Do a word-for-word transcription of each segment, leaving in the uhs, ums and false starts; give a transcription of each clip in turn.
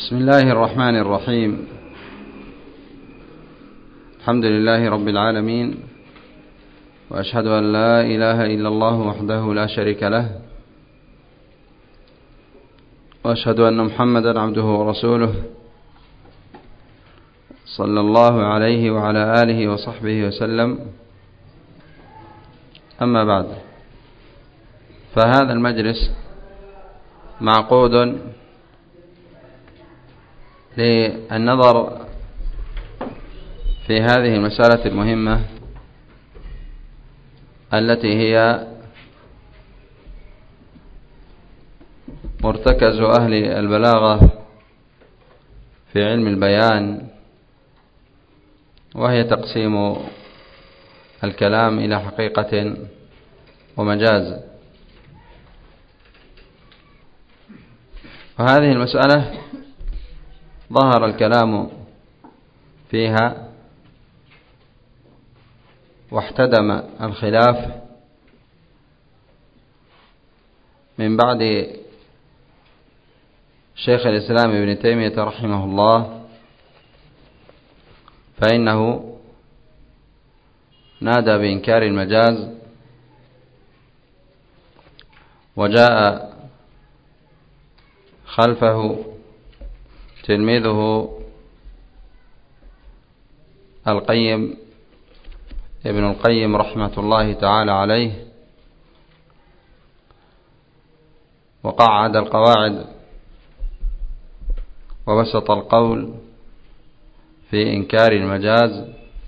بسم الله الرحمن الرحيم. الحمد لله رب العالمين، وأشهد أن لا إله إلا الله وحده لا شريك له، وأشهد أن محمدا عبده ورسوله صلى الله عليه وعلى آله وصحبه وسلم. أما بعد، فهذا المجلس معقود للنظر في هذه المسألة المهمة التي هي مرتكز أهل البلاغة في علم البيان، وهي تقسيم الكلام إلى حقيقة ومجاز. وهذه المسألة ظهر الكلام فيها واحتدم الخلاف من بعد شيخ الإسلام ابن تيمية رحمه الله، فإنه نادى بإنكار المجاز، وجاء خلفه تلميذه القيم ابن القيم رحمة الله تعالى عليه، وقعد القواعد وبسط القول في إنكار المجاز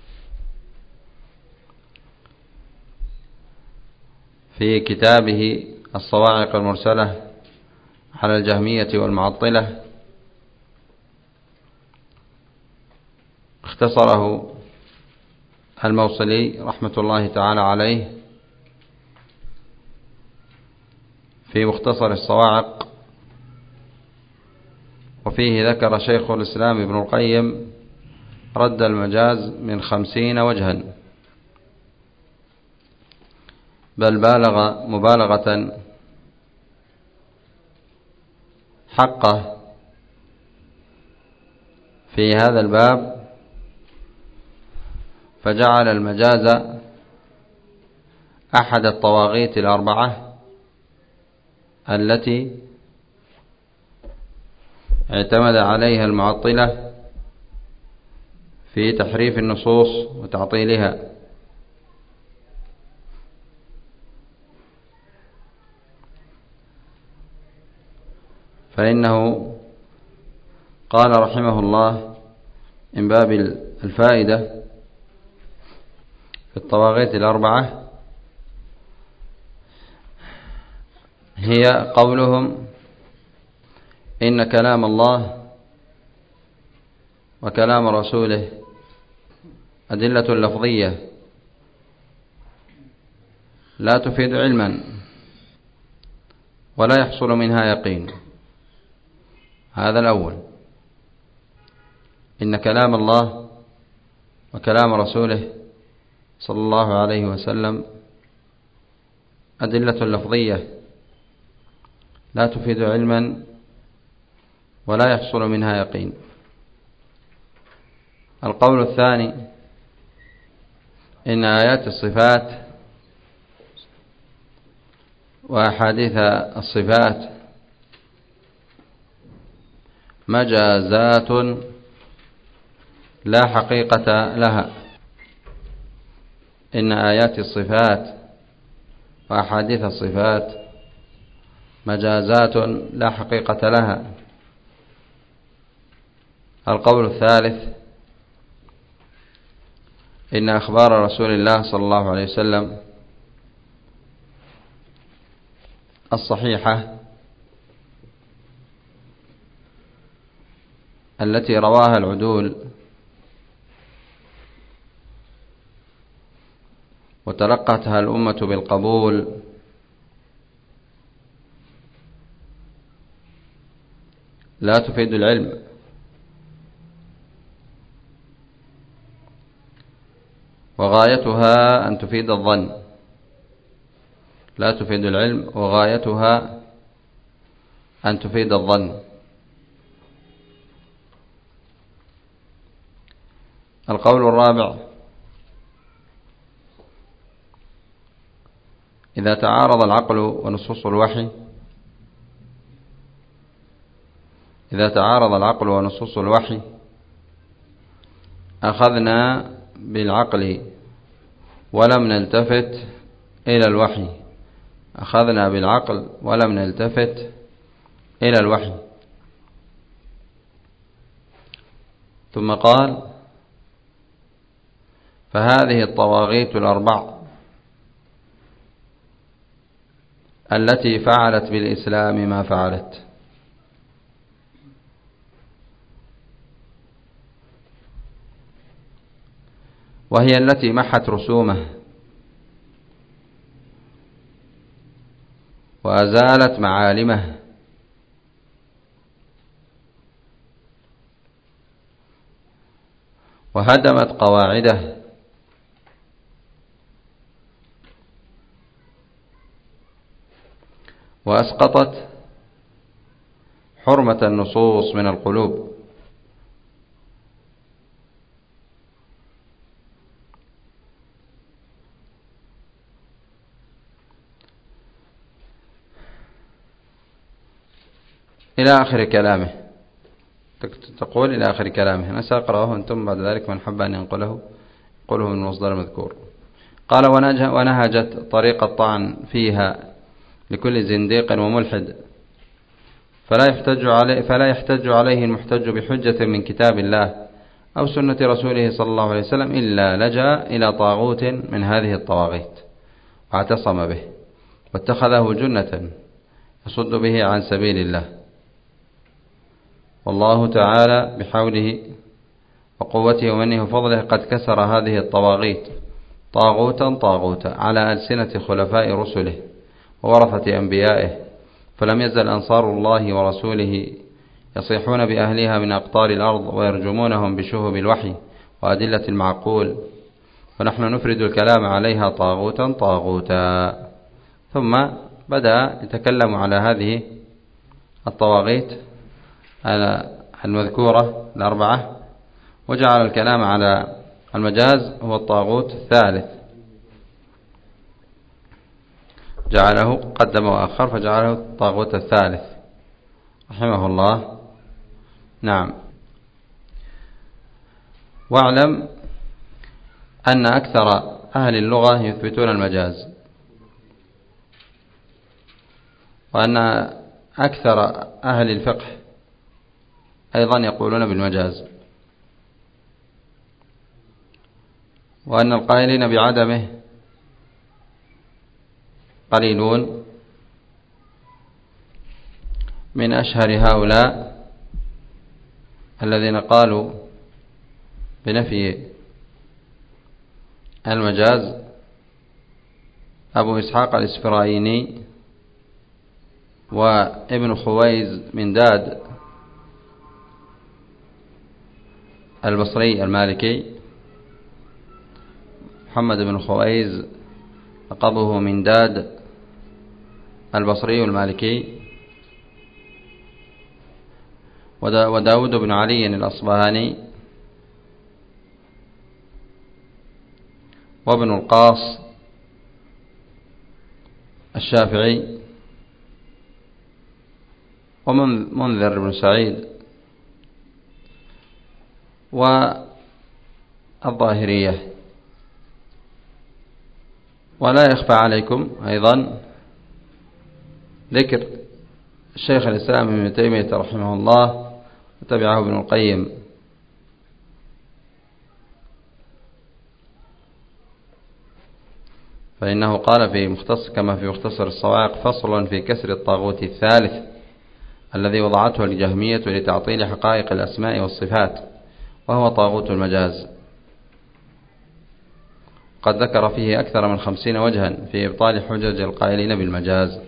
في كتابه الصواعق المرسلة على الجهمية والمعطلة. اختصره الموصلي رحمة الله تعالى عليه في مختصر الصواعق، وفيه ذكر شيخ الإسلام ابن القيم رد المجاز من خمسين وجها، بل بالغ مبالغة حقه في هذا الباب، فجعل المجاز أحد الطواغيت الأربعة التي اعتمد عليها المعطلة في تحريف النصوص وتعطيلها. فإنه قال رحمه الله من باب الفائدة في الطواغيت الأربعة هي قولهم إن كلام الله وكلام رسوله أدلة لفظية لا تفيد علما ولا يحصل منها يقين. هذا الأول، إن كلام الله وكلام رسوله صلى الله عليه وسلم أدلة لفظية لا تفيد علما ولا يحصل منها يقين. القول الثاني، إن آيات الصفات وأحاديث الصفات مجازات لا حقيقة لها. إن آيات الصفات وأحاديث الصفات مجازات لا حقيقة لها. القول الثالث، إن أخبار رسول الله صلى الله عليه وسلم الصحيحة التي رواها العدول وتلقتها الأمة بالقبول لا تفيد العلم، وغايتها أن تفيد الظن. لا تفيد العلم وغايتها أن تفيد الظن. القول الرابع: إذا تعارض العقل ونصوص الوحي إذا تعارض العقل ونصوص الوحي أخذنا بالعقل ولم نلتفت إلى الوحي أخذنا بالعقل ولم نلتفت إلى الوحي. ثم قال: فهذه الطواغيت الأربع التي فعلت بالإسلام ما فعلت، وهي التي محت رسومه وأزالت معالمه وهدمت قواعده وأسقطت حرمة النصوص من القلوب. إلى آخر كلامه. تقول إلى آخر كلامه. أنا سأقرأه أنتم بعد ذلك من حب أن ينقله ينقله من المصدر المذكور. قال: ونهجت طريق الطعن فيها لكل زنديق وملحد، فلا يحتج عليه, فلا يحتج عليه المحتج بحجة من كتاب الله أو سنة رسوله صلى الله عليه وسلم إلا لجأ إلى طاغوت من هذه الطواغيت واعتصم به واتخذه جنة يصد به عن سبيل الله. والله تعالى بحوله وقوته ومنه وفضله قد كسر هذه الطواغيت طاغوتا طاغوتا على ألسنة خلفاء رسله وورثة أنبيائه، فلم يزل أنصار الله ورسوله يصيحون بأهلها من أقطار الأرض ويرجمونهم بشهب الوحي وأدلة المعقول، ونحن نفرد الكلام عليها طاغوتا طاغوتا. ثم بدأ يتكلم على هذه الطواغيت المذكورة الأربعة، وجعل الكلام على المجاز هو الطاغوت الثالث، جعله قدم وأخر فجعله الطاغوت الثالث رحمه الله. نعم. واعلم أن أكثر أهل اللغة يثبتون المجاز، وأن أكثر أهل الفقه أيضا يقولون بالمجاز، وأن القائلين بعدمه قليلون. من أشهر هؤلاء الذين قالوا بنفي المجاز أبو إسحاق الإسفرايني وابن خويز من داد البصري المالكي. محمد بن خويز لقبه من داد البصري المالكي، وداود بن علي الأصبهاني، وابن القاص الشافعي، ومنذر بن سعيد، والظاهرية. ولا يخفى عليكم أيضا ذكر الشيخ الإسلام ابن تيمية رحمه الله وتبعه ابن القيم، فإنه قال في مختصر كما في مختصر الصواعق: فصل في كسر الطاغوت الثالث الذي وضعته الجهمية لتعطيل حقائق الأسماء والصفات، وهو طاغوت المجاز. قد ذكر فيه أكثر من خمسين وجها في إبطال حجج القائلين بالمجاز.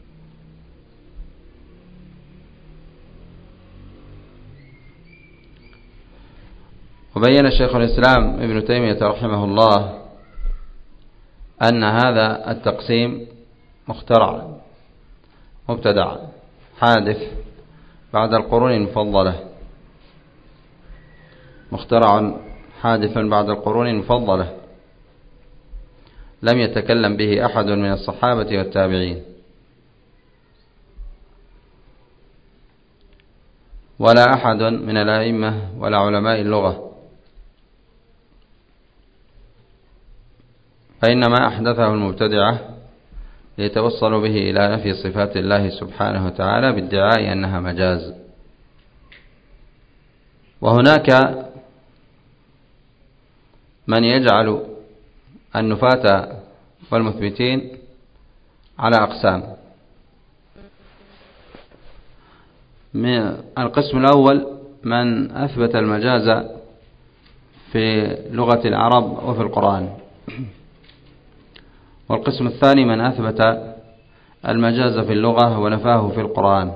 وبين شيخ الإسلام ابن تيمية رحمه الله أن هذا التقسيم مخترع مبتدع حادث بعد القرون المفضلة، مخترع حادث بعد القرون المفضلة لم يتكلم به أحد من الصحابة والتابعين ولا أحد من الأئمة ولا علماء اللغة، فإنما أحدثه المبتدعة ليتوصلوا به إلى نفي صفات الله سبحانه وتعالى بادعاء أنها مجاز. وهناك من يجعل النفاة والمثبتين على أقسام. من القسم الأول من أثبت المجاز في لغة العرب وفي القرآن، والقسم الثاني من أثبت المجاز في اللغة ونفاه في القرآن،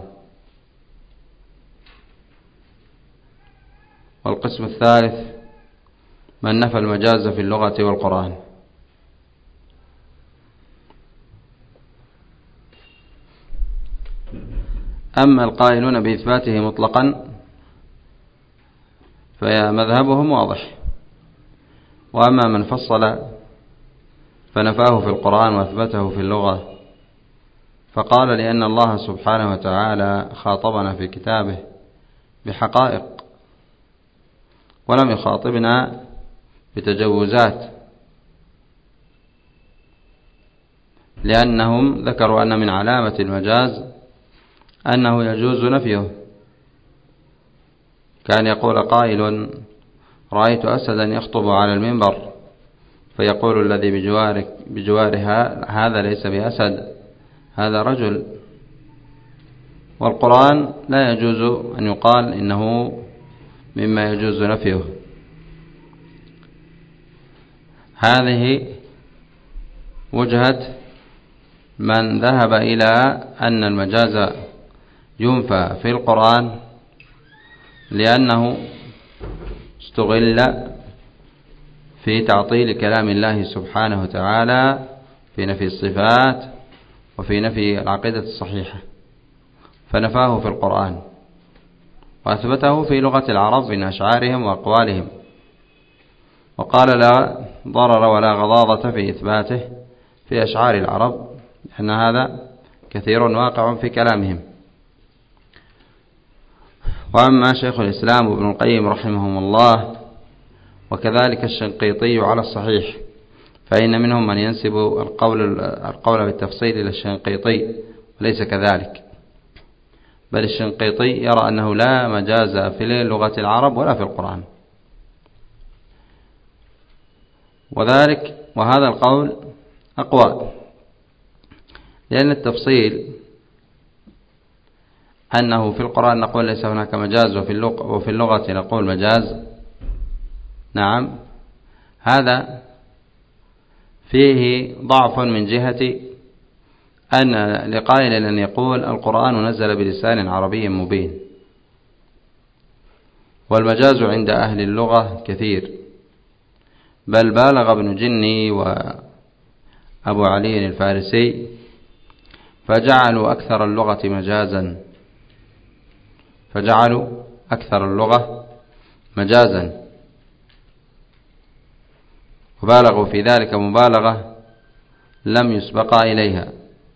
والقسم الثالث من نفى المجاز في اللغة والقرآن. أما القائلون بإثباته مطلقا فمذهبهم واضح، وأما من فصل فنفاه في القرآن وأثبته في اللغة فقال لأن الله سبحانه وتعالى خاطبنا في كتابه بحقائق ولم يخاطبنا بتجوزات، لأنهم ذكروا أن من علامة المجاز أنه يجوز نفيه. كان يقول قائل رأيت أسدا يخطب على المنبر فيقول الذي بجوارك بجوارها هذا ليس بأسد هذا رجل. والقرآن لا يجوز أن يقال إنه مما يجوز نفيه. هذه وجهة من ذهب إلى أن المجاز ينفى في القرآن لأنه استغل في تعطيل كلام الله سبحانه وتعالى في نفي الصفات وفي نفي العقيدة الصحيحة، فنفاه في القرآن وأثبته في لغة العرب من أشعارهم وأقوالهم، وقال لا ضرر ولا غضاضة في إثباته في أشعار العرب، لأن هذا كثير واقع في كلامهم. وأما شيخ الإسلام ابن القيم رحمهم الله وكذلك الشنقيطي على الصحيح، فإن منهم من ينسب القول القول بالتفصيل إلى الشنقيطي وليس كذلك، بل الشنقيطي يرى أنه لا مجاز في لغة العرب ولا في القرآن. وذلك وهذا القول أقوى، لأن التفصيل أنه في القرآن نقول ليس هناك مجاز وفي اللغة, وفي اللغة نقول مجاز، نعم، هذا فيه ضعف من جهة أن لقائل أن يقول القرآن نزل بلسان عربي مبين، والمجاز عند أهل اللغة كثير، بل بالغ ابن جني وأبو علي الفارسي فجعلوا أكثر اللغة مجازا فجعلوا أكثر اللغة مجازا وبالغوا في ذلك مبالغة لم يسبق إليها.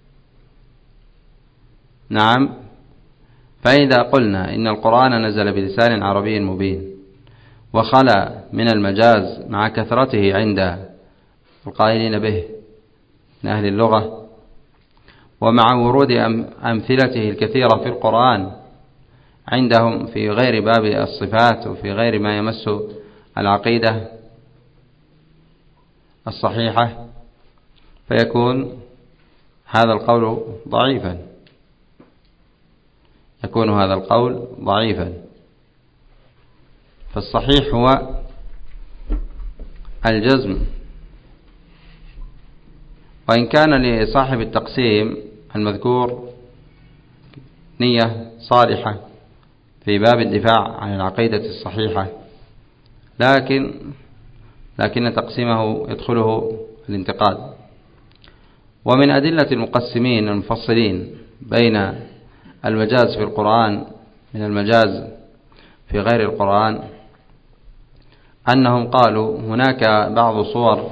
نعم، فإذا قلنا إن القرآن نزل بلسان عربي مبين وخلا من المجاز مع كثرته عند القائلين به من أهل اللغة، ومع ورود أمثلته الكثيرة في القرآن عندهم في غير باب الصفات وفي غير ما يمس العقيدة الصحيحة، فيكون هذا القول ضعيفا يكون هذا القول ضعيفا فالصحيح هو الجزم. وإن كان لصاحب التقسيم المذكور نية صالحة في باب الدفاع عن العقيدة الصحيحة، لكن لكن تقسيمه يدخله الانتقاد. ومن أدلة المقسمين المفصلين بين المجاز في القرآن من المجاز في غير القرآن أنهم قالوا هناك بعض صور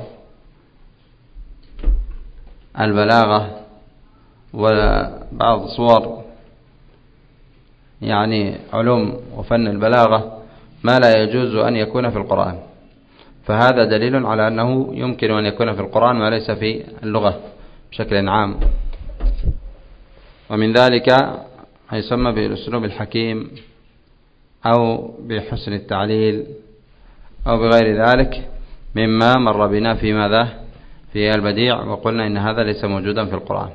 البلاغة وبعض صور يعني علوم وفن البلاغة ما لا يجوز أن يكون في القرآن، فهذا دليل على أنه يمكن أن يكون في القرآن ما ليس في اللغة بشكل عام. ومن ذلك ما يسمى بالأسلوب الحكيم أو بحسن التعليل أو بغير ذلك مما مر بنا في ماذا في البديع، وقلنا إن هذا ليس موجودا في القرآن.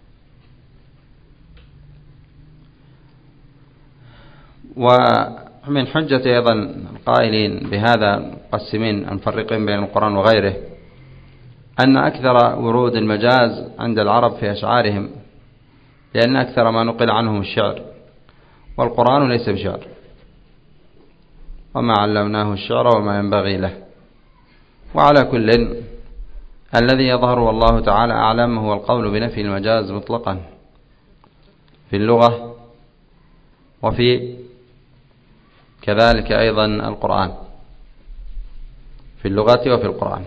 ومن حجة أيضا القائلين بهذا مقسمين المفرقين بين القرآن وغيره أن أكثر ورود المجاز عند العرب في أشعارهم، لأن أكثر ما نقل عنهم الشعر، والقرآن ليس بشعر، وما علمناه الشعر وما ينبغي له. وعلى كل الذي يظهر والله تعالى أعلم هو القول بنفي المجاز مطلقا في اللغة وفي كذلك أيضا القرآن، في اللغة وفي القرآن.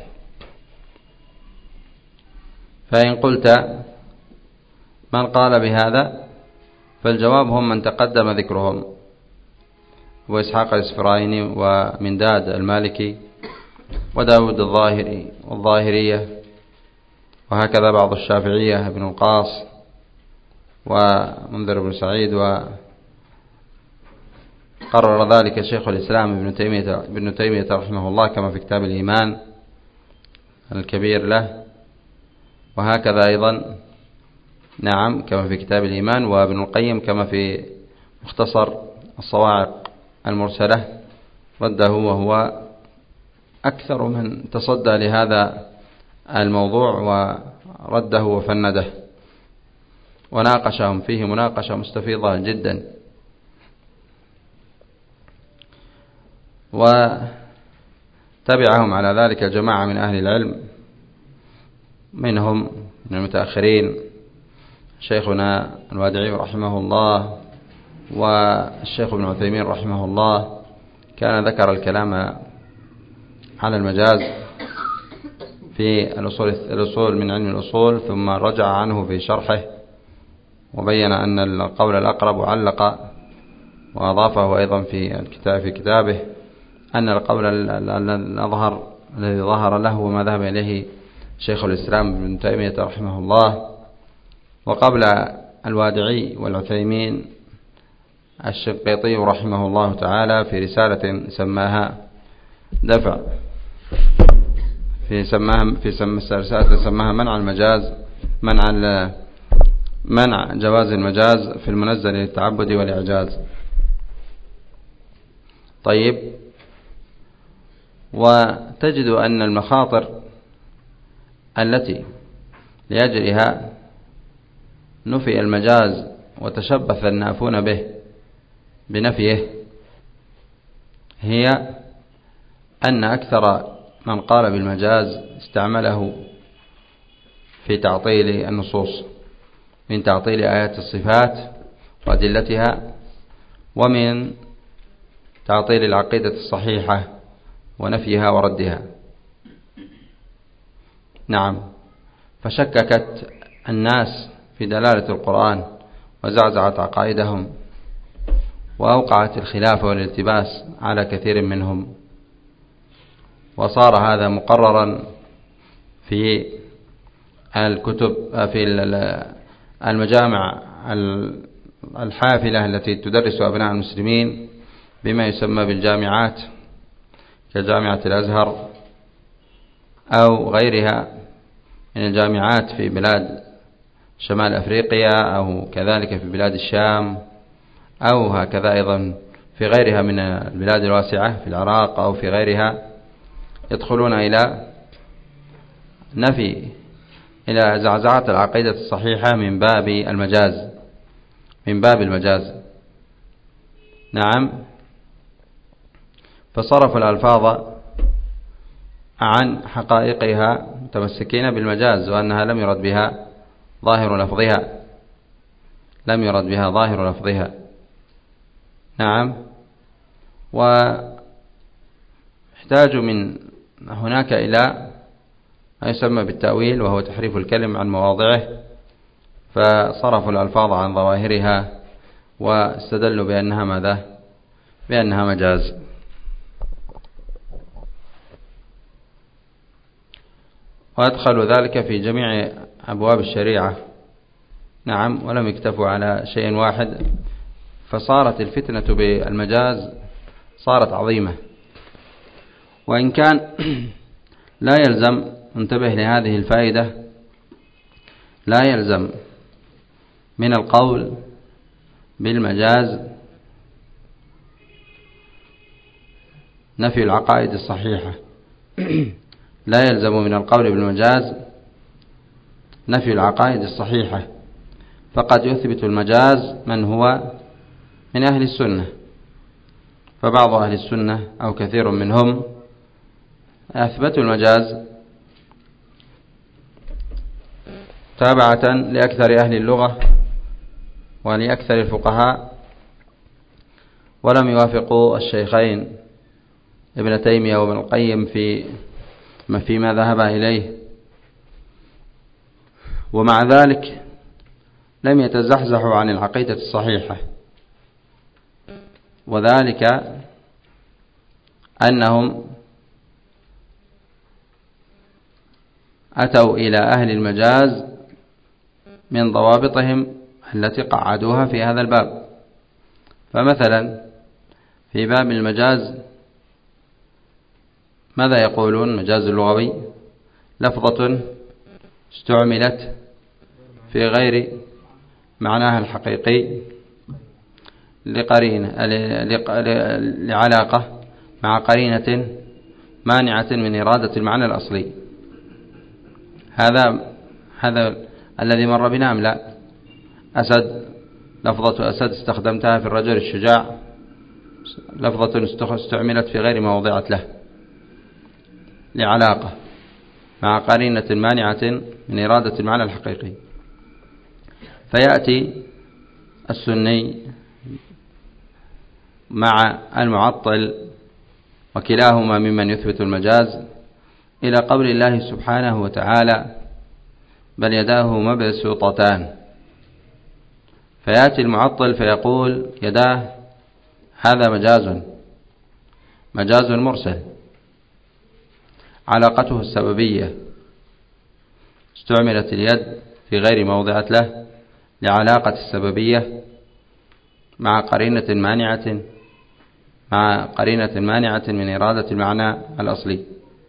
فإن قلت من قال بهذا فالجواب هم من تقدم ذكرهم، وإسحاق الإسفرايني ومنداد المالكي وداود الظاهري والظاهرية، وهكذا بعض الشافعية ابن القاص ومنذر بن سعيد، وقرر ذلك شيخ الإسلام ابن تيمية, ابن تيمية رحمه الله كما في كتاب الإيمان الكبير له، وهكذا أيضا نعم كما في كتاب الإيمان، وابن القيم كما في مختصر الصواعق المرسلة رده، وهو أكثر من تصدى لهذا الموضوع ورده وفنده وناقشهم فيه مناقشة مستفيضة جدا. وتبعهم على ذلك جماعة من أهل العلم، منهم من المتأخرين شيخنا الوادعي رحمه الله والشيخ ابن عثيمين رحمه الله، كان ذكر الكلام على المجاز في الأصول, الأصول من علم الأصول، ثم رجع عنه في شرحه وبين أن القول الأقرب علق وأضافه أيضا في الكتاب في كتابه أن القول الأظهر الذي ظهر له وما ذهب إليه شيخ الإسلام ابن تيمية رحمه الله. وقبل الوادعي والعثيمين الشنقيطي رحمه الله تعالى في رسالة سماها دفع في سماها في سم رسالة سماها منع المجاز منع منع جواز المجاز في المنزل للتعبد والإعجاز. طيب، وتجد أن المخاطر التي لأجلها نفي المجاز وتشبث النافون به بنفيه هي أن أكثر من قال بالمجاز استعمله في تعطيل النصوص، من تعطيل آيات الصفات وأدلتها، ومن تعطيل العقيدة الصحيحة ونفيها وردها. نعم، فشككت الناس في دلالة القرآن وزعزعت عقائدهم وأوقعت الخلاف والالتباس على كثير منهم، وصار هذا مقررا في الكتب في المجامع الحافلة التي تدرس أبناء المسلمين بما يسمى بالجامعات كجامعة الأزهر أو غيرها من الجامعات في بلاد شمال أفريقيا أو كذلك في بلاد الشام أو هكذا أيضا في غيرها من البلاد الواسعة في العراق أو في غيرها، يدخلون إلى نفي إلى زعزعة العقيدة الصحيحة من باب المجاز من باب المجاز. نعم، فصرف الألفاظ عن حقائقها متمسكين بالمجاز، وأنها لم يرد بها ظاهر لفظها لم يرد بها ظاهر لفظها. نعم، واحتج احتاجوا من هناك إلى ما يسمى بالتأويل، وهو تحريف الكلم عن مواضعه، فصرفوا الألفاظ عن ظواهرها واستدلوا بأنها ماذا؟ بأنها مجاز. وأدخلوا ذلك في جميع أبواب الشريعة، نعم، ولم يكتفوا على شيء واحد، فصارت الفتنة بالمجاز صارت عظيمة. وإن كان لا يلزم، انتبه لهذه الفائدة، لا يلزم من القول بالمجاز نفي العقائد الصحيحة. لا يلزم من القول بالمجاز نفي العقائد الصحيحة، فقد يثبت المجاز من هو من أهل السنة، فبعض أهل السنة أو كثير منهم أثبتوا المجاز تابعة لأكثر أهل اللغة ولأكثر الفقهاء، ولم يوافقوا الشيخين ابن تيمية وابن القيم في فيما ذهب إليه، ومع ذلك لم يتزحزحوا عن العقيدة الصحيحة، وذلك أنهم أتوا إلى أهل المجاز من ضوابطهم التي قعدوها في هذا الباب. فمثلا في باب المجاز ماذا يقولون؟ مجاز اللغوي لفظة استعملت في غير معناها الحقيقي لقرينة لعلاقة مع قرينة مانعة من إرادة المعنى الأصلي. هذا هذا الذي مر بنا أم لا؟ أسد، لفظة أسد استخدمتها في الرجل الشجاع، لفظة استعملت في غير ما وضعت له لعلاقة مع قرينة مانعة من إرادة المعنى الحقيقي. فيأتي السني مع المعطل وكلاهما ممن يثبت المجاز إلى قول الله سبحانه وتعالى بل يداه مبسوطتان، فيأتي المعطل فيقول يداه هذا مجاز مجاز مرسل، علاقته السببية، استعملت اليد في غير ما وضعت له لعلاقة السببية مع قرينة مانعة مع قرينة مانعة من إرادة المعنى الأصلي.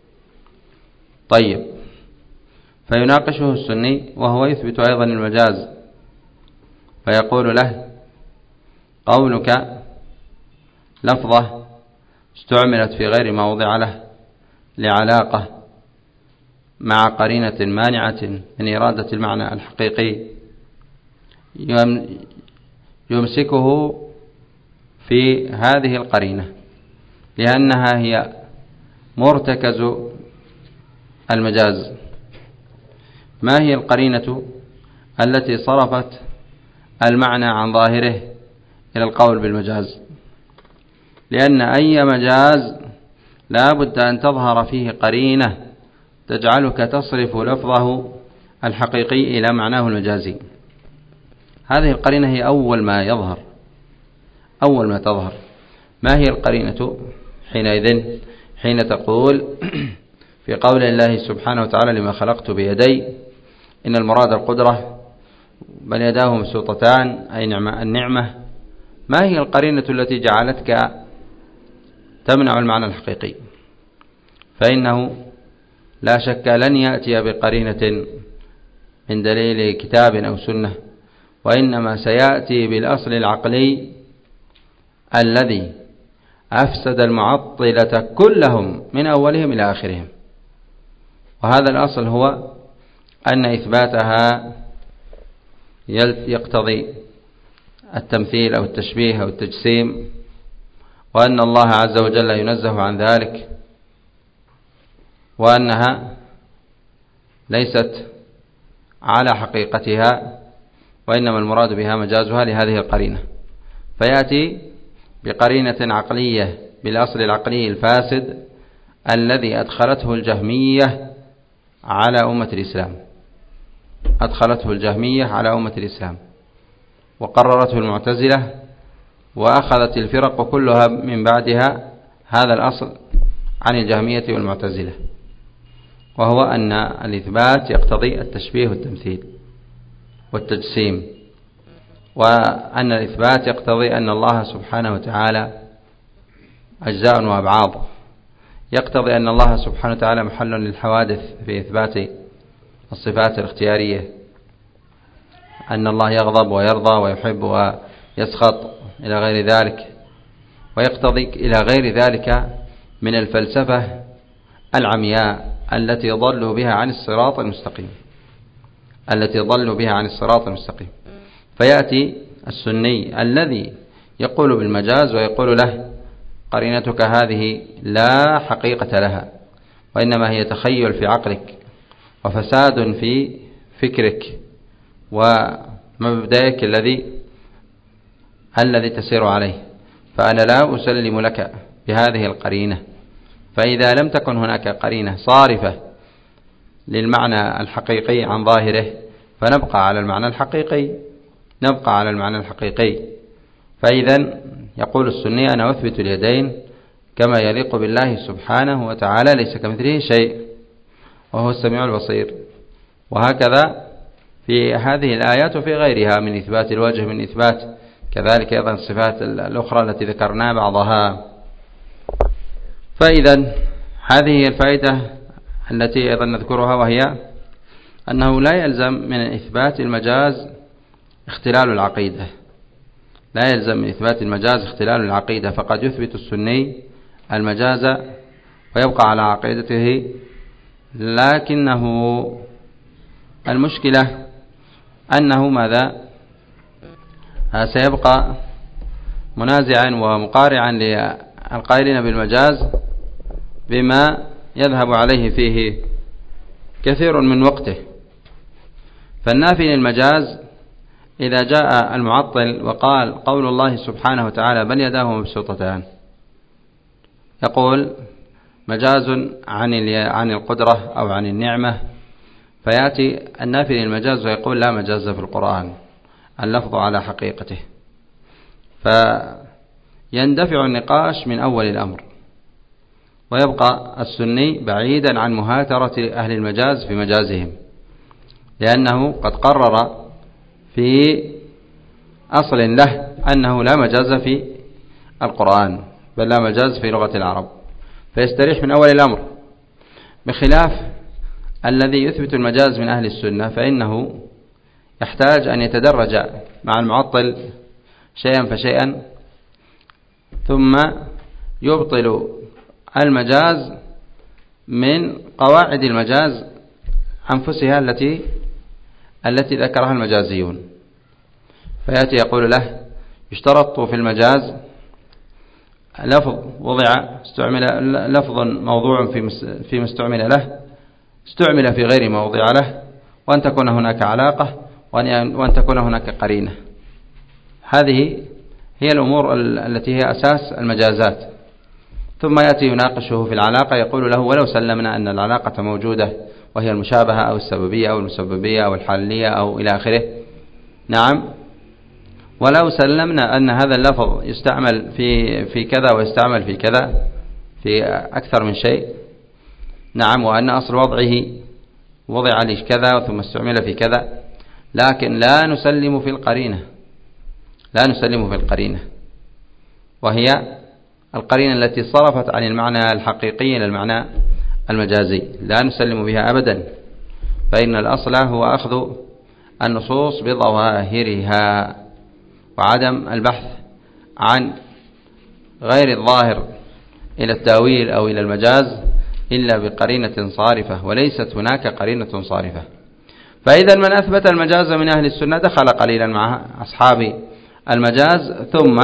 طيب، فيناقشه السني وهو يثبت أيضا المجاز، فيقول له قولك لفظة استعملت في غير ما وضع له لعلاقة مع قرينة مانعة من إرادة المعنى الحقيقي يمسكه في هذه القرينة لأنها هي مرتكز المجاز. ما هي القرينة التي صرفت المعنى عن ظاهره إلى القول بالمجاز؟ لأن أي مجاز لا بد أن تظهر فيه قرينة تجعلك تصرف لفظه الحقيقي إلى معناه المجازي. هذه القرينة هي أول ما يظهر، أول ما تظهر. ما هي القرينة حينئذ؟ حين تقول في قول الله سبحانه وتعالى لما خلقت بيدي إن المراد القدرة بل يداه مبسوطتان أي نعمة النعمة. ما هي القرينة التي جعلتك تمنع المعنى الحقيقي؟ فإنه لا شك لن يأتي بقرينة من دليل كتاب أو سنة، وإنما سيأتي بالأصل العقلي الذي أفسد المعطلة كلهم من أولهم إلى آخرهم. وهذا الأصل هو أن إثباتها يقتضي التمثيل أو التشبيه أو التجسيم، وأن الله عز وجل ينزه عن ذلك، وأنها ليست على حقيقتها، وإنما المراد بها مجازها لهذه القرينة. فيأتي بقرينة عقلية بالأصل العقلي الفاسد الذي أدخلته الجهمية على أمة الإسلام، أدخلته الجهمية على أمة الإسلام وقررته المعتزلة، وأخذت الفرق كلها من بعدها هذا الأصل عن الجهمية والمعتزلة، وهو أن الإثبات يقتضي التشبيه والتمثيل والتجسيم، وأن الإثبات يقتضي أن الله سبحانه وتعالى أجزاء وأبعاض، يقتضي أن الله سبحانه وتعالى محل للحوادث في إثبات الصفات الاختيارية، أن الله يغضب ويرضى ويحب ويسخط إلى غير ذلك، ويقتضي إلى غير ذلك من الفلسفة العمياء التي ضلوا بها عن الصراط المستقيم، التي ضلوا بها عن الصراط المستقيم. فيأتي السني الذي يقول بالمجاز ويقول له قرينتك هذه لا حقيقة لها، وإنما هي تخيل في عقلك وفساد في فكرك ومبدأك الذي الذي تسير عليه، فأنا لا أسلم لك بهذه القرينة. فإذا لم تكن هناك قرينة صارفة للمعنى الحقيقي عن ظاهره فنبقى على المعنى الحقيقي، نبقى على المعنى الحقيقي. فإذا يقول السني أنا أثبت اليدين كما يليق بالله سبحانه وتعالى، ليس كمثله شيء وهو السميع البصير. وهكذا في هذه الآيات وفي غيرها من إثبات الوجه، من إثبات كذلك أيضا الصفات الأخرى التي ذكرنا بعضها. فإذا هذه هي الفائدة التي أيضا نذكرها، وهي أنه لا يلزم من إثبات المجاز اختلال العقيدة، لا يلزم من إثبات المجاز اختلال العقيدة، فقد يثبت السني المجاز ويبقى على عقيدته، لكنه المشكلة أنه ماذا سيبقى منازعا ومقارعا للقائلين بالمجاز بما يذهب عليه فيه كثير من وقته. فالنافي للمجاز إذا جاء المعطل وقال قول الله سبحانه وتعالى بل يداه مبسوطتان، يقول مجاز عن عن القدرة أو عن النعمة، فيأتي النافي للمجاز ويقول لا مجاز في القرآن، اللفظ على حقيقته، فيندفع النقاش من أول الأمر، ويبقى السني بعيدا عن مهاترة أهل المجاز في مجازهم، لأنه قد قرر في أصل له أنه لا مجاز في القرآن، بل لا مجاز في لغة العرب، فيستريح من أول الأمر. بخلاف الذي يثبت المجاز من أهل السنة، فإنه يحتاج أن يتدرج مع المعطل شيئا فشيئا، ثم يبطل المجاز من قواعد المجاز أنفسها التي التي ذكرها المجازيون. فيأتي يقول له يشترط في المجاز لفظ وضع استعمل لفظ موضوع فيما استعمل له استعمل في غير ما وضع له، وأن تكون هناك علاقة، وأن تكون هناك قرينة. هذه هي الأمور التي هي أساس المجازات. ثم يأتي يناقشه في العلاقة، يقول له ولو سلمنا أن العلاقة موجودة وهي المشابهة أو السببية أو المسببية أو الحالية أو إلى آخره، نعم، ولو سلمنا أن هذا اللفظ يستعمل في في كذا ويستعمل في كذا في أكثر من شيء، نعم، وأن أصل وضعه وضع لكذا ثم استعمل في كذا، لكن لا نسلم في القرينة، لا نسلم في القرينة، وهي القرينة التي صرفت عن المعنى الحقيقي إلى المعنى المجازي، لا نسلم بها أبدا. فإن الأصل هو أخذ النصوص بظواهرها، وعدم البحث عن غير الظاهر إلى التأويل أو إلى المجاز إلا بقرينة صارفة، وليست هناك قرينة صارفة. فإذا من أثبت المجاز من أهل السنة دخل قليلا مع أصحاب المجاز، ثم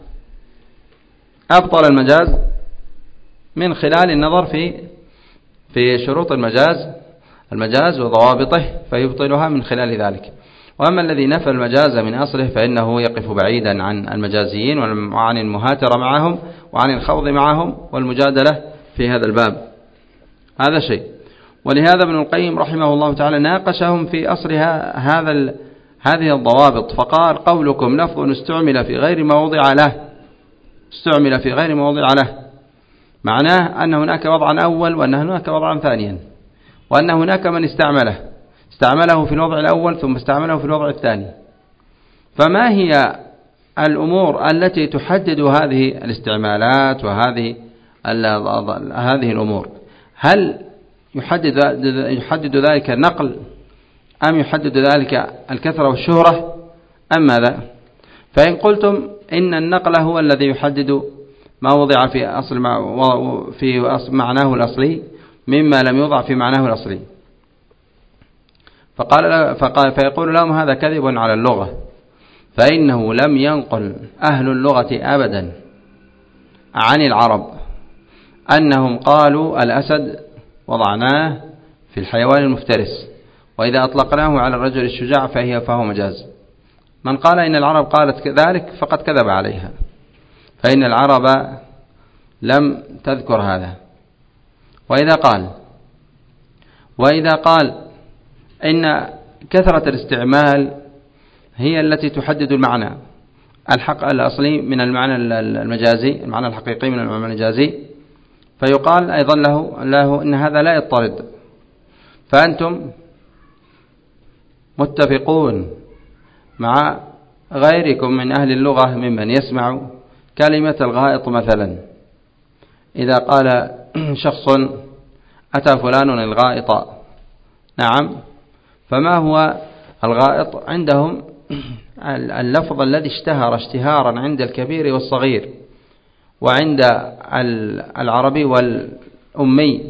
أبطل المجاز من خلال النظر في في شروط المجاز المجاز وضوابطه، فيبطلها من خلال ذلك. وأما الذي نفى المجاز من أصله فإنه يقف بعيدا عن المجازيين وعن المهاترة معهم وعن الخوض معهم والمجادلة في هذا الباب. هذا شيء. ولهذا ابن القيم رحمه الله تعالى ناقشهم في أصلها هذا هذه الضوابط، فقال قولكم لفظ استعمل في غير ما وضع له استعمل في غير ما وضع له معناه أن هناك وضعا أول وأن هناك وضعا ثانيا، وأن هناك من استعمله استعمله في الوضع الأول ثم استعمله في الوضع الثاني. فما هي الأمور التي تحدد هذه الاستعمالات وهذه هذه الأمور؟ هل يحدد يحدد ذلك النقل أم يحدد ذلك الكثرة والشهرة أم ماذا؟ فإن قلتم إن النقل هو الذي يحدد ما وضع في أصل في معناه الأصلي مما لم يوضع في معناه الأصلي، فقال فقال فيقول لهم هذا كذب على اللغة، فإنه لم ينقل أهل اللغة أبدا عن العرب أنهم قالوا الأسد وضعناه في الحيوان المفترس، وإذا أطلقناه على الرجل الشجاع فهي فهو مجاز. من قال إن العرب قالت ذلك فقد كذب عليها، فإن العرب لم تذكر هذا. وإذا قال وإذا قال إن كثرة الاستعمال هي التي تحدد المعنى الحق الأصلي من المعنى المجازي، المعنى الحقيقي من المعنى المجازي، فيقال أيضا له, له إن هذا لا يضطرد، فأنتم متفقون مع غيركم من أهل اللغة ممن يسمع كلمة الغائط مثلا، إذا قال شخص أتى فلان الغائط، نعم، فما هو الغائط عندهم؟ اللفظ الذي اشتهر اشتهارا عند الكبير والصغير وعند العربي والأمي،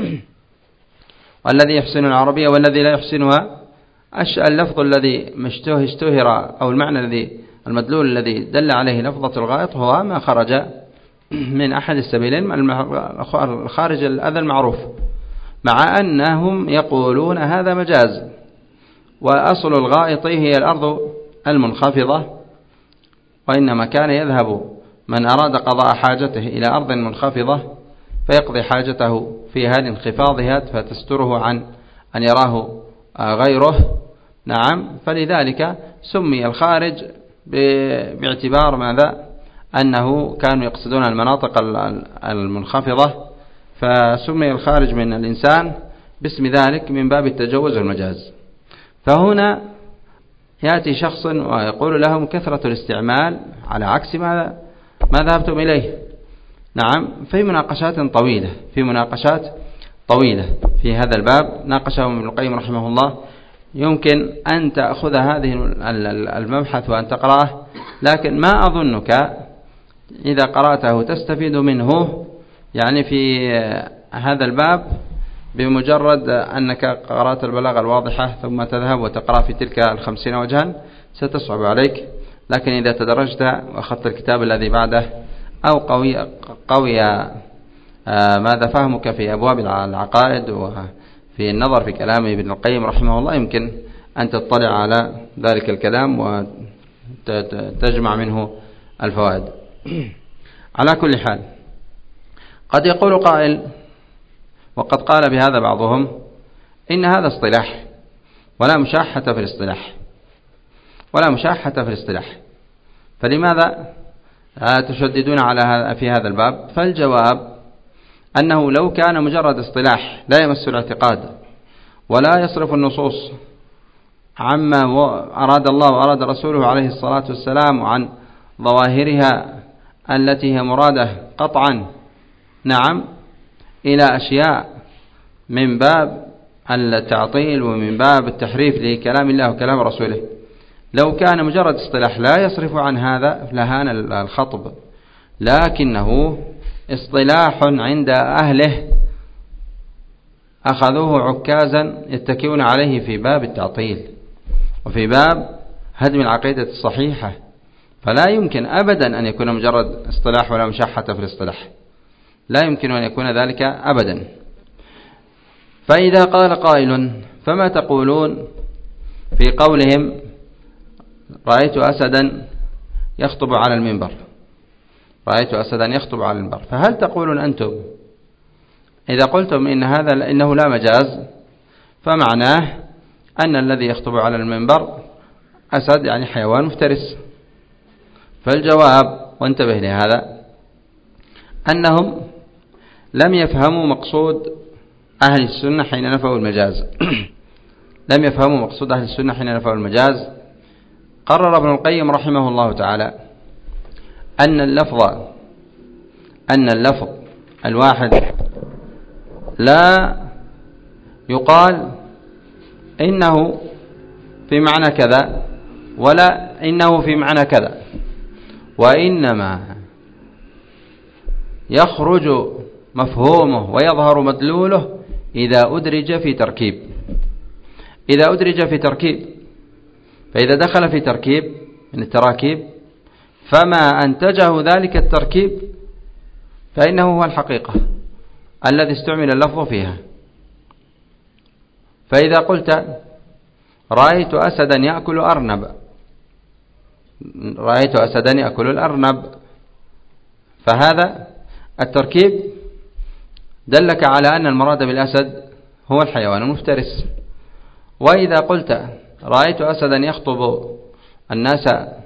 والذي يحسن العربية والذي لا يحسنها. اللفظ الذي اشتهر أو المعنى الذي المدلول الذي دل عليه لفظة الغائط هو ما خرج من أحد السبيلين الخارج الأذى المعروف، مع أنهم يقولون هذا مجاز، وأصل الغائط هي الأرض المنخفضة، وإنما كان يذهب من أراد قضاء حاجته إلى أرض منخفضة فيقضي حاجته في هذه انخفاضها فتستره عن أن يراه غيره، نعم. فلذلك سمي الخارج باعتبار ماذا؟ أنه كانوا يقصدون المناطق المنخفضة، فسمي الخارج من الإنسان باسم ذلك من باب التجوز والمجاز. فهنا يأتي شخص ويقول لهم كثرة الاستعمال على عكس ما ما ذهبتم إليه، نعم. في مناقشات طويلة في مناقشات طويلة في هذا الباب ناقشهم ابن القيم رحمه الله، يمكن أن تأخذ هذه المبحث وأن تقرأه، لكن ما أظنك إذا قرأته تستفيد منه يعني في هذا الباب بمجرد أنك قرأت البلاغة الواضحة ثم تذهب وتقرأ في تلك الخمسين وجها ستصعب عليك. لكن إذا تدرجت وأخذت الكتاب الذي بعده أو قوي, قوي ماذا فهمك في أبواب العقائد وفي النظر في كلام ابن القيم رحمه الله، يمكن أن تطلع على ذلك الكلام وتجمع منه الفوائد. على كل حال قد يقول قائل، وقد قال بهذا بعضهم، إن هذا اصطلاح ولا مشاحة في الاصطلاح ولا مشاحة في الاصطلاح، فلماذا تشددون على هذا في هذا الباب؟ فالجواب أنه لو كان مجرد اصطلاح لا يمس الاعتقاد ولا يصرف النصوص عما أراد الله وأراد رسوله عليه الصلاة والسلام عن ظواهرها التي هي مرادة قطعا، نعم، إلى أشياء من باب التعطيل ومن باب التحريف لكلام الله وكلام رسوله، لو كان مجرد اصطلاح لا يصرف عن هذا لهان الخطب، لكنه اصطلاح عند أهله أخذوه عكازا يتكئون عليه في باب التعطيل وفي باب هدم العقيدة الصحيحة، فلا يمكن أبدا أن يكون مجرد اصطلاح ولا مشاحة في الاصطلاح، لا يمكن أن يكون ذلك أبدا. فإذا قال قائل فما تقولون في قولهم رأيت أسدا يخطب على المنبر رأيت أسدا يخطب على المنبر، فهل تقولون أنتم إذا قلتم إن هذا إنه لا مجاز فمعناه أن الذي يخطب على المنبر أسد يعني حيوان مفترس. فالجواب، وانتبه لهذا، أنهم لم يفهموا مقصود أهل السنة حين نفوا المجاز لم يفهموا مقصود أهل السنة حين نفوا المجاز. قرر ابن القيم رحمه الله تعالى أن اللفظ أن اللفظ الواحد لا يقال إنه في معنى كذا ولا إنه في معنى كذا، وإنما يخرج مفهومه ويظهر مدلوله إذا أدرج في تركيب إذا أدرج في تركيب فإذا دخل في تركيب من التراكيب فما أنتجه ذلك التركيب فإنه هو الحقيقة الذي استعمل اللفظ فيها. فإذا قلت رأيت أسدا يأكل أرنب رأيت أسدا يأكل الأرنب فهذا التركيب دلك على أن المراد بالأسد هو الحيوان المفترس. وإذا قلت رأيت أسدا يخطب الناس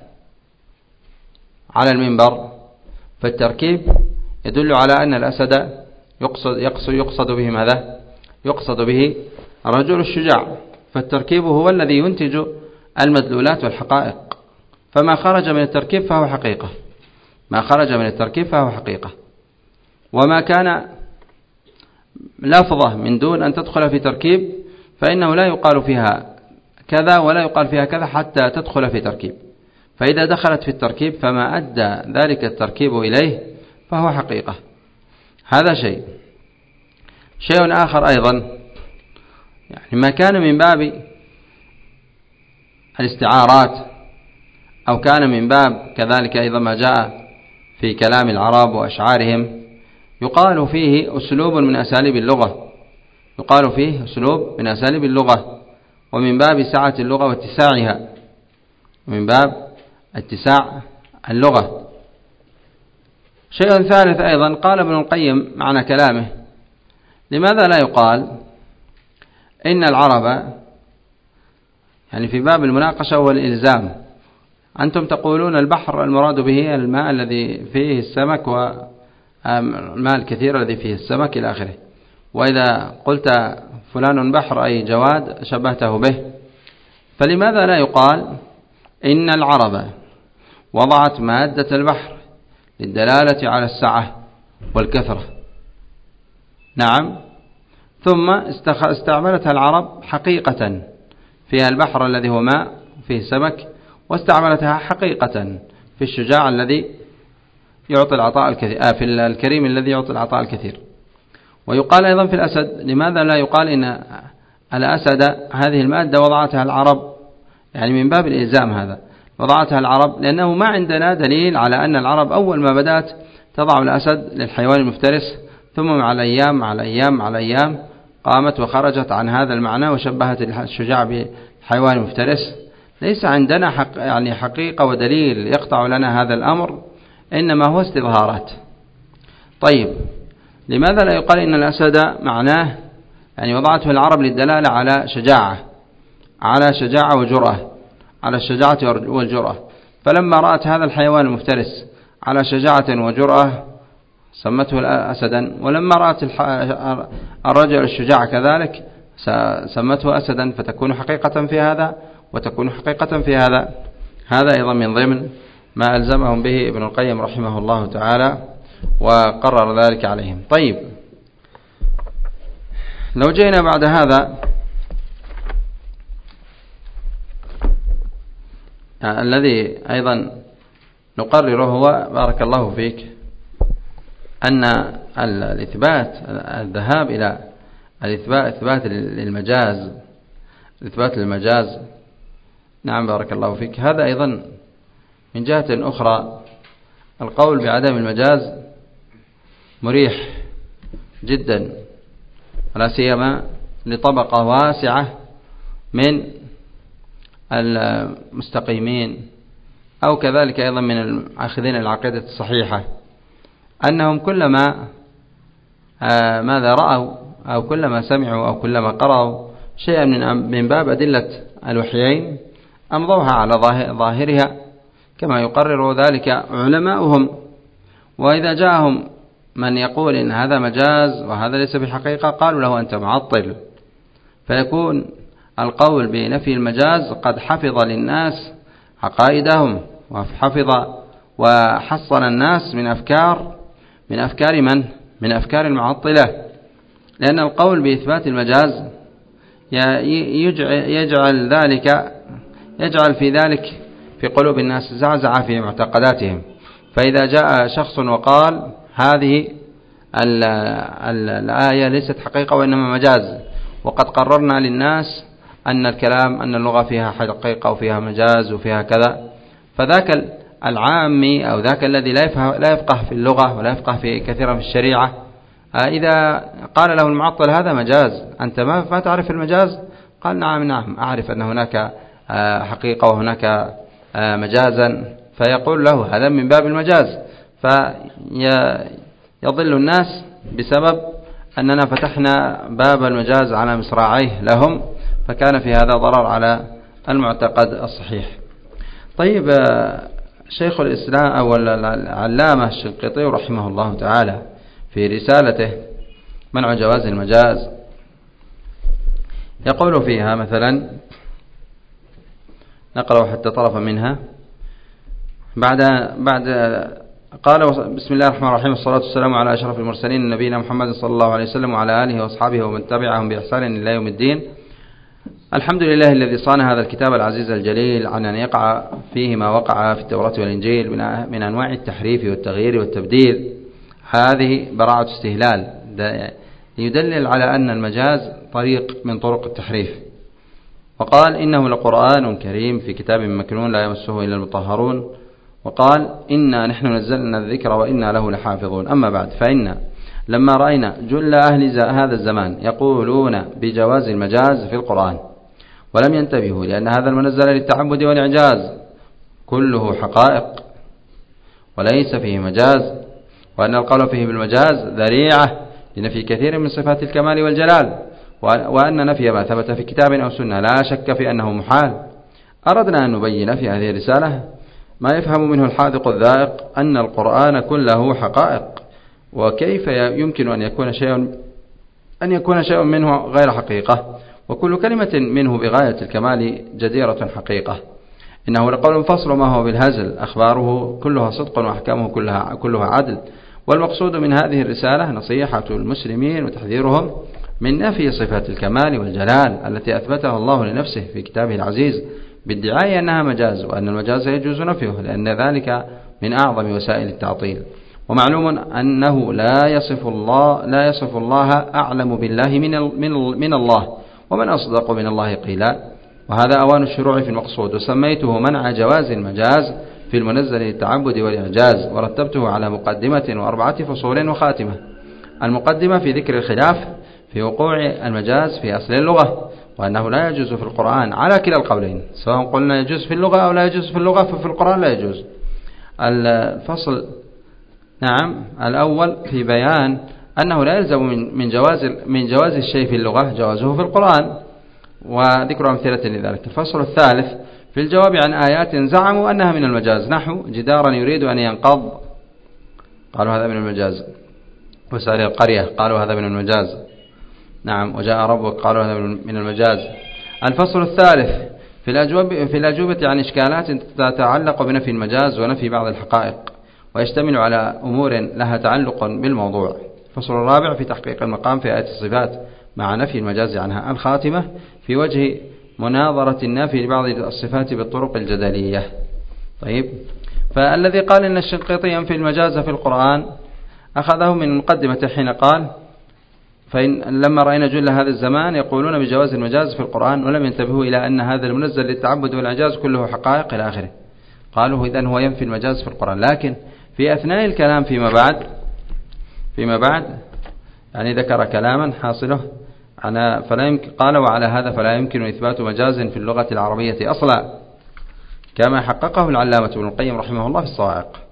على المنبر فالتركيب يدل على أن الأسد يقصد, يقصد, يقصد به ماذا؟ يقصد به الرجل الشجاع. فالتركيب هو الذي ينتج المدلولات والحقائق، فما خرج من التركيب فهو حقيقة ما خرج من التركيب فهو حقيقة وما كان لفظة من دون أن تدخل في تركيب فإنه لا يقال فيها كذا ولا يقال فيها كذا حتى تدخل في تركيب. فإذا دخلت في التركيب فما أدى ذلك التركيب إليه فهو حقيقة. هذا شيء. شيء آخر أيضا، يعني ما كان من باب الاستعارات أو كان من باب كذلك أيضا ما جاء في كلام العرب وأشعارهم يقال فيه أسلوب من أساليب اللغة يقال فيه أسلوب من أساليب اللغة ومن باب سعة اللغة واتساعها من باب اتساع اللغة. شيء ثالث أيضا، قال ابن القيم معنى كلامه: لماذا لا يقال إن العرب، يعني في باب المناقشة والإلزام، أنتم تقولون البحر المراد به الماء الذي فيه السمك والماء الكثير الذي فيه السمك إلى آخره، وإذا قلت فلان بحر أي جواد شبهته به، فلماذا لا يقال إن العرب وضعت مادة البحر للدلالة على السعة والكثرة؟ نعم، ثم استعملتها العرب حقيقة فيها البحر الذي هو ماء فيه سمك، واستعملتها حقيقة في الشجاع الذي يعطي العطاء الكثير آه في الكريم الذي يعطي العطاء الكثير. ويقال أيضا في الأسد، لماذا لا يقال إن الأسد هذه المادة وضعتها العرب، يعني من باب الإلزام هذا وضعتها العرب، لأنه ما عندنا دليل على أن العرب أول ما بدأت تضع الأسد للحيوان المفترس، ثم مع الأيام مع الأيام مع الأيام قامت وخرجت عن هذا المعنى وشبهت الشجاع بالحيوان المفترس. ليس عندنا حق يعني حقيقة ودليل يقطع لنا هذا الأمر، إنما هو استظهارات. طيب، لماذا لا يقال إن الأسد معناه يعني وضعته العرب للدلالة على شجاعة على شجاعة وجرأة على الشجاعة والجرأة، فلما رأت هذا الحيوان المفترس على شجاعة وجرأة سمته أسدا، ولما رأت الرجل الشجاع كذلك سمته أسدا، فتكون حقيقة في هذا وتكون حقيقة في هذا. هذا أيضا من ضمن ما ألزمهم به ابن القيم رحمه الله تعالى وقرر ذلك عليهم. طيب، لو جينا بعد هذا الذي أيضا نقرره هو بارك الله فيك أن الإثبات الذهاب إلى الإثبات إثبات للمجاز إثبات للمجاز نعم بارك الله فيك، هذا أيضا من جهة أخرى القول بعدم المجاز مريح جدا، ولا سيما لطبقة واسعة من المستقيمين أو كذلك أيضا من الآخذين العقيدة الصحيحة، أنهم كلما ماذا رأوا أو كلما سمعوا أو كلما قرأوا شيئا من باب أدلة الوحيين أمضوها على ظاهرها كما يقرر ذلك علماؤهم. وإذا جاءهم من يقول إن هذا مجاز وهذا ليس بحقيقة قالوا له أنت معطل، فيكون القول بنفي المجاز قد حفظ للناس عقائدهم وحفظ وحصن الناس من أفكار من أفكار من؟ من أفكار المعطلة، لأن القول بإثبات المجاز يجعل ذلك يجعل في ذلك في قلوب الناس زعزعة في معتقداتهم. فإذا جاء شخص وقال هذه الآية ليست حقيقة وإنما مجاز، وقد قررنا للناس أن الكلام أن اللغة فيها حقيقة وفيها مجاز وفيها كذا، فذاك العامي أو ذاك الذي لا يفقه في اللغة ولا يفقه في كثيرا في الشريعة إذا قال له المعطل هذا مجاز أنت ما تعرف المجاز؟ قال نعم نعم أعرف أن هناك حقيقة وهناك مجازا، فيقول له هذا من باب المجاز، فيضل الناس بسبب أننا فتحنا باب المجاز على مصراعيه لهم، فكان في هذا ضرر على المعتقد الصحيح. طيب شيخ الإسلام أو العلامة الشنقيطي رحمه الله تعالى في رسالته منع جواز المجاز يقول فيها مثلا، نقرأ حتى طرفا منها، بعد بعد قال بسم الله الرحمن الرحيم والصلاة والسلام على أشرف المرسلين نبينا محمد صلى الله عليه وسلم وعلى آله وأصحابه ومن تبعهم بإحسان إلى يوم الدين. الحمد لله الذي صان هذا الكتاب العزيز الجليل عن أن يقع فيه ما وقع في التوراة والإنجيل من أنواع التحريف والتغيير والتبديل. هذه براعة استهلال يدلل على أن المجاز طريق من طرق التحريف. وقال إنه لقرآن كريم في كتاب مكنون لا يمسه إلا المطهرون. وقال إنا نحن نزلنا الذكر وإنا له لحافظون. أما بعد، فإن لما رأينا جل أهل هذا الزمان يقولون بجواز المجاز في القرآن ولم ينتبهوا لأن هذا المنزل للتعبد والإعجاز كله حقائق وليس فيه مجاز، وأن القول فيه بالمجاز ذريعة لنفي كثير من صفات الكمال والجلال، وأن نفي ما ثبت في كتاب أو سنة لا شك في أنه محال. أردنا أن نبين في هذه الرسالة ما يفهم منه الحاذق الذائق أن القرآن كله حقائق، وكيف يمكن أن يكون شيء أن يكون شيء منه غير حقيقة، وكل كلمة منه بغاية الكمال جديرة حقيقة. إنه لقول فصل ما هو بالهزل، أخباره كلها صدق وأحكامه كلها كلها عدل. والمقصود من هذه الرسالة نصيحة المسلمين وتحذيرهم من نفي صفات الكمال والجلال التي أثبتها الله لنفسه في كتابه العزيز بادعاء أنها مجاز، وأن المجاز يجوز نفيه لأن ذلك من أعظم وسائل التعطيل. ومعلوم أنه لا يصف الله لا يصف الله أعلم بالله من من من الله، ومن أصدق من الله قيلا. وهذا أوان الشروع في المقصود، وسميته منع جواز المجاز في المنزل للتعبد والإعجاز، ورتبته على مقدمة وأربعة فصول وخاتمة. المقدمة في ذكر الخلاف في وقوع المجاز في أصل اللغة، وأنه لا يجوز في القرآن على كلا القولين، سواء قلنا يجوز في اللغة أو لا يجوز في اللغة، ففي القرآن لا يجوز. الفصل نعم الأول في بيان أنه لا يلزم من جواز من جواز الشيء في اللغة جوازه في القرآن، وذكر أمثلة لذلك. الفصل الثالث في الجواب عن آيات زعموا أنها من المجاز، نحو جدارا يريد أن ينقض قالوا هذا من المجاز، وسائل القرية قالوا هذا من المجاز، نعم، وجاء ربك قالوا هذا من المجاز. الفصل الثالث في الأجوبة في الأجوبة عن إشكالات تتعلق بنفي المجاز ونفي بعض الحقائق، ويشتمل على أمور لها تعلق بالموضوع. الفصل الرابع في تحقيق المقام في آية الصفات مع نفي المجاز عنها. الخاتمة في وجه مناظرة النافي لبعض الصفات بالطرق الجدلية. طيب، فالذي قال إن الشنقيطي ينفي المجاز في القرآن أخذه من مقدمة حين قال فإن لما رأينا جل هذا الزمان يقولون بجواز المجاز في القرآن ولم ينتبهوا إلى أن هذا المنزل للتعبد والإعجاز كله حقائق إلى آخره. قالوا إذن هو ينفي المجاز في القرآن، لكن في أثناء الكلام فيما بعد فيما بعد يعني ذكر كلاما حاصله على فلا يمكن قال وعلى هذا فلا يمكن إثبات مجاز في اللغة العربية أصلا، كما حققه العلامة ابن القيم رحمه الله في الصواعق.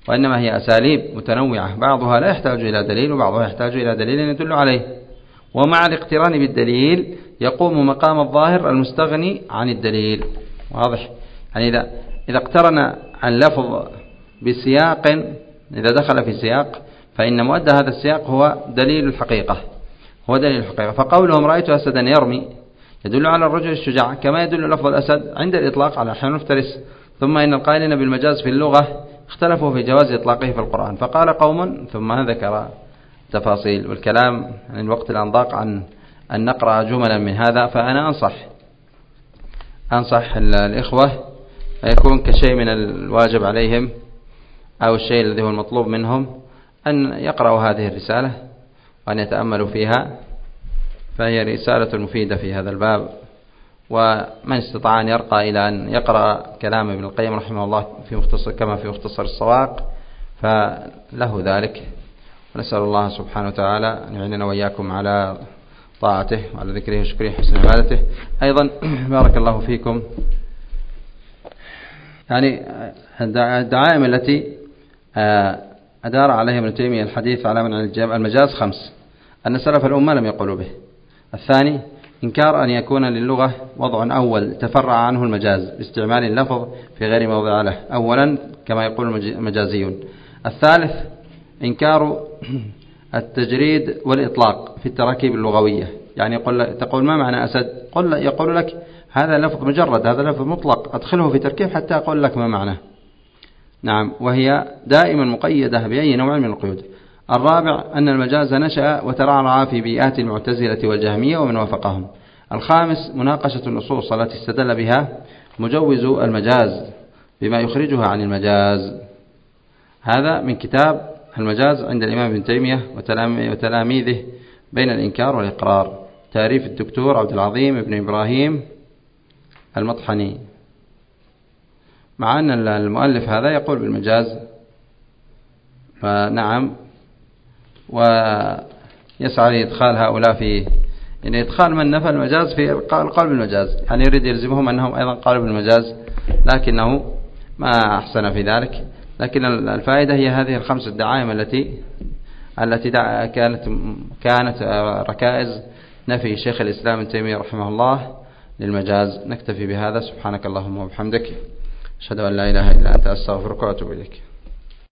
وإنما هي أساليب متنوعة، بعضها لا يحتاج إلى دليل وبعضها يحتاج إلى دليل يدل عليه، ومع الاقتران بالدليل يقوم مقام الظاهر المستغني عن الدليل. واضح؟ يعني إذا إذا اقترن اللفظ بسياق، إذا دخل في سياق فإن مؤدى هذا السياق هو دليل الحقيقة، هو دليل الحقيقة. فقولهم رأيت أسدا يرمي يدل على الرجل الشجاع، كما يدل لفظ الأسد عند الإطلاق على أحيان المفترس. ثم إن القائلين بالمجاز في اللغة اختلفوا في جواز إطلاقه في القرآن، فقال قوم ثم ذكر تفاصيل، والكلام عن الوقت الآن ضاق عن أن نقرأ جملا من هذا، فأنا أنصح أنصح الإخوة يكون كشيء من الواجب عليهم أو الشيء الذي هو المطلوب منهم أن يقرأوا هذه الرسالة وأن يتأملوا فيها، فهي رسالة مفيدة في هذا الباب. ومن استطاع أن يرقى إلى أن يقرأ كلام ابن القيم رحمه الله في مختصر كما في مختصر الصواق فله ذلك. ونسأل الله سبحانه وتعالى أن يعيننا وإياكم على طاعته وعلى ذكره وشكره حسن عبادته. أيضا بارك الله فيكم، يعني الدعائم التي أدار عليها ابن تيمية الحديث على من المجاز خمس: أن سلف الأمة لم يقولوا به. الثاني إنكار أن يكون للغة وضع أول تفرع عنه المجاز باستعمال اللفظ في غير موضع له أولا كما يقول المجازيون. الثالث إنكار التجريد والإطلاق في التراكيب اللغوية، يعني يقول تقول ما معنى أسد، قل يقول لك هذا لفظ مجرد، هذا لفظ مطلق، أدخله في تركيب حتى أقول لك ما معناه. نعم، وهي دائما مقيدة بأي نوع من القيود. الرابع أن المجاز نشأ وترعرع في بيئات المعتزلة والجهمية ومن وافقهم. الخامس مناقشة النصوص التي استدل بها مجوز المجاز بما يخرجها عن المجاز. هذا من كتاب المجاز عند الإمام ابن تيمية وتلاميذه بين الإنكار والإقرار، تعريف الدكتور عبد العظيم بن إبراهيم المطحني. مع أن المؤلف هذا يقول بالمجاز، فنعم، ويسعى لإدخال هؤلاء في يعني إدخال من نفى المجاز في القول بالمجاز، يعني يريد يلزمهم أنهم أيضا قالوا بالمجاز، لكنه ما أحسن في ذلك. لكن الفائدة هي هذه الخمس الدعائم التي التي كانت كانت ركائز نفي شيخ الإسلام ابن تيمية رحمه الله للمجاز. نكتفي بهذا. سبحانك اللهم وبحمدك، أشهد أن لا إله إلا أنت، أستغفرك وأتوب إليك.